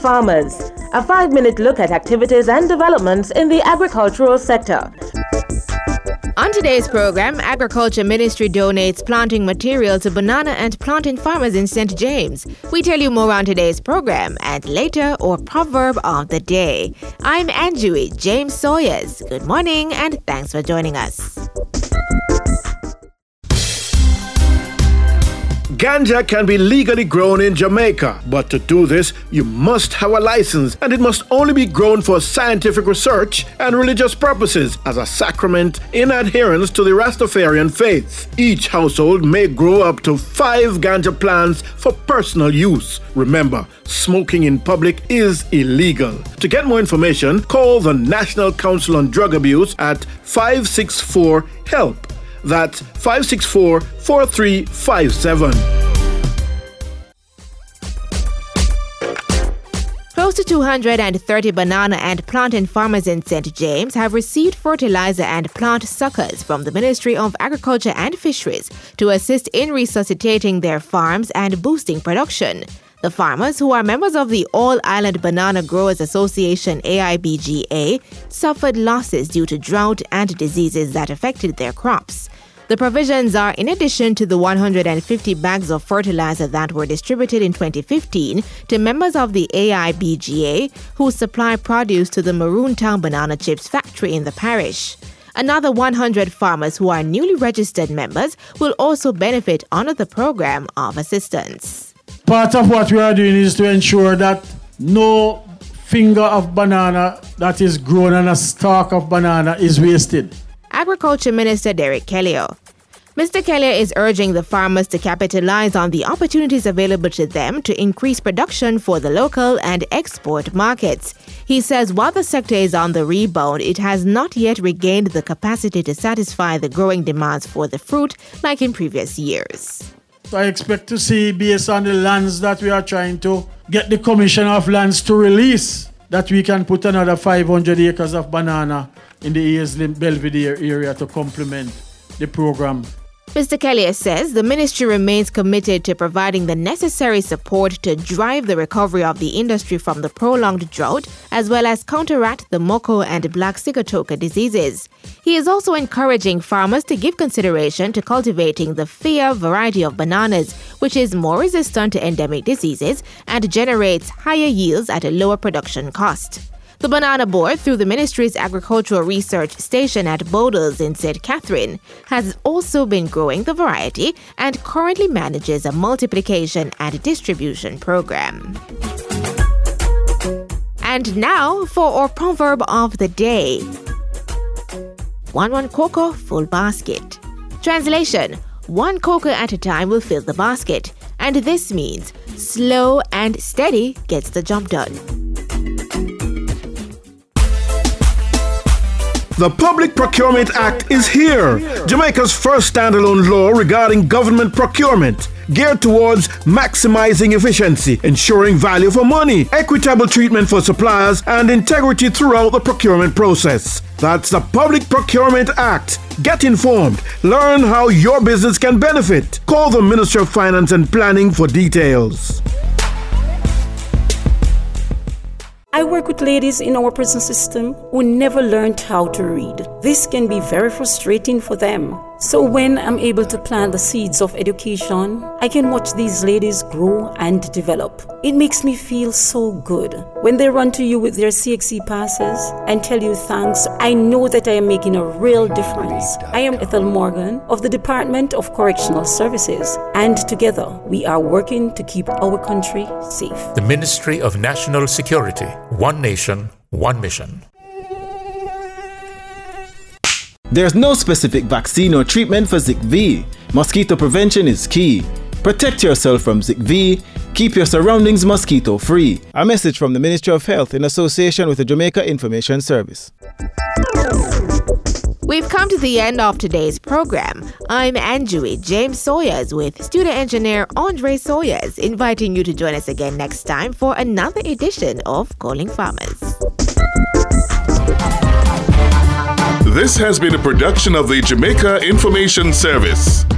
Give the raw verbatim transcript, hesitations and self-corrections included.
Farmers, a five-minute look at activities and developments in the agricultural sector. On today's program, Agriculture Ministry donates planting material to banana and plantain farmers in Saint James. We tell you more on today's program and later our proverb of the day. I'm Anjui James Sawyers. Good morning and thanks for joining us. Ganja can be legally grown in Jamaica, but to do this, you must have a license, and it must only be grown for scientific research and religious purposes as a sacrament in adherence to the Rastafarian faith. Each household may grow up to five ganja plants for personal use. Remember, smoking in public is illegal. To get more information, call the National Council on Drug Abuse at five six four HELP. That's five six four, four three five seven. Close to two hundred thirty banana and plantain farmers in Saint James have received fertilizer and plant suckers from the Ministry of Agriculture and Fisheries to assist in resuscitating their farms and boosting production. The farmers, who are members of the All Island Banana Growers Association A I B G A, suffered losses due to drought and diseases that affected their crops. The provisions are in addition to the one hundred fifty bags of fertilizer that were distributed in twenty fifteen to members of the A I B G A who supply produce to the Maroon Town Banana Chips factory in the parish. Another one hundred farmers who are newly registered members will also benefit under the program of assistance. Part of what we are doing is to ensure that no finger of banana that is grown on a stalk of banana is wasted. Agriculture Minister Derek Kelly. Mister Kelly is urging the farmers to capitalize on the opportunities available to them to increase production for the local and export markets. He says while the sector is on the rebound, it has not yet regained the capacity to satisfy the growing demands for the fruit like in previous years. I expect to see, based on the lands that we are trying to get the Commission of Lands to release, that we can put another five hundred acres of banana in the Aislinn Belvedere area to complement the program. Mister Kelly says the ministry remains committed to providing the necessary support to drive the recovery of the industry from the prolonged drought, as well as counteract the Moko and Black Sigatoka diseases. He is also encouraging farmers to give consideration to cultivating the Fia variety of bananas, which is more resistant to endemic diseases and generates higher yields at a lower production cost. The Banana Board, through the ministry's agricultural research station at Bodles in Saint Catherine, has also been growing the variety and currently manages a multiplication and distribution program. And now for our proverb of the day. One one cocoa, full basket. Translation: one cocoa at a time will fill the basket. And this means slow and steady gets the job done. The Public Procurement Act is here, Jamaica's first standalone law regarding government procurement, geared towards maximizing efficiency, ensuring value for money, equitable treatment for suppliers, and integrity throughout the procurement process. That's the Public Procurement Act. Get informed. Learn how your business can benefit. Call the Ministry of Finance and Planning for details. I work with ladies in our prison system who never learned how to read. This can be very frustrating for them. So when I'm able to plant the seeds of education, I can watch these ladies grow and develop. It makes me feel so good. When they run to you with their C X C passes and tell you thanks, I know that I am making a real difference. I am Ethel Morgan of the Department of Correctional Services, and together we are working to keep our country safe. The Ministry of National Security. One nation, one mission. There's no specific vaccine or treatment for Zika V. Mosquito prevention is key. Protect yourself from Zika V. Keep your surroundings mosquito free. A message from the Ministry of Health in association with the Jamaica Information Service. We've come to the end of today's program. I'm Anjui James Sawyers with studio engineer Andre Sawyers, inviting you to join us again next time for another edition of Calling Farmers. This has been a production of the Jamaica Information Service.